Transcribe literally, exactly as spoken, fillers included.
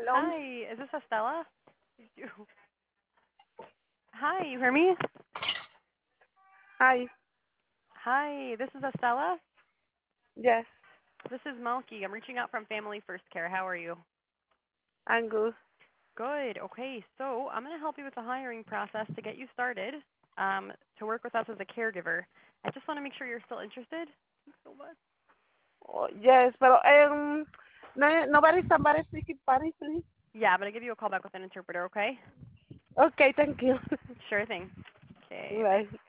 Hello. Hi, is this Estella? You- Hi, you hear me? Hi. Hi, this is Estella. Yes, This is Malky. I'm reaching out from Family First Care. How are you? I'm good. Good. Okay, so I'm going to help you with the hiring process to get you started um, to work with us as a caregiver. I just want to make sure you're still interested. Thanks so much. Oh, yes, pero um, no, nobody, somebody speak Spanish, please. Yeah, I'm going to give you a call back with an interpreter, okay? Okay, thank you. Sure thing. Okay, bye. Bye.